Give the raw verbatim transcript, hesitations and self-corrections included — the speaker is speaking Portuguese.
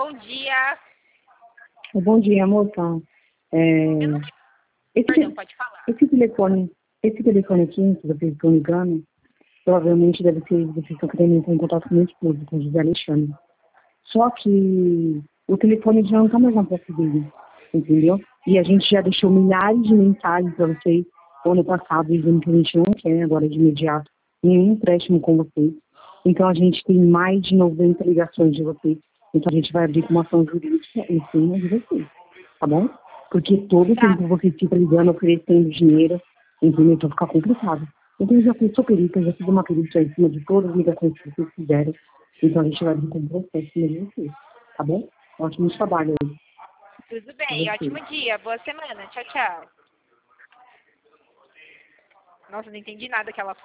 bom dia. Bom dia, moça. É... Eu não... Esse, Perdão, pode falar. esse telefone, esse telefone aqui, que vocês estão ligando, provavelmente deve ser, vocês estão querendo entrar em contato com o meu esposo, com o José Alexandre. Só que o telefone já não está mais na posse dele, entendeu? E a gente já deixou milhares de mensagens para vocês o ano passado, dizendo que a gente não quer agora de imediato nenhum empréstimo com vocês. Então a gente tem mais de noventa ligações de vocês. Então a gente vai abrir com uma ação jurídica em cima de vocês, tá bom? Porque todo o Tá. tempo vocês ficam ligando, oferecendo dinheiro, entendeu? Então fica complicado. Então eu já fui sua perita, já fiz uma perita em cima de todas as ligações que vocês fizeram. Então a gente vai abrir com um processo em cima de vocês, tá bom? Ótimo trabalho aí. Tudo bem, ótimo dia. Boa semana. Tchau, tchau. Nossa, não entendi nada que ela falou.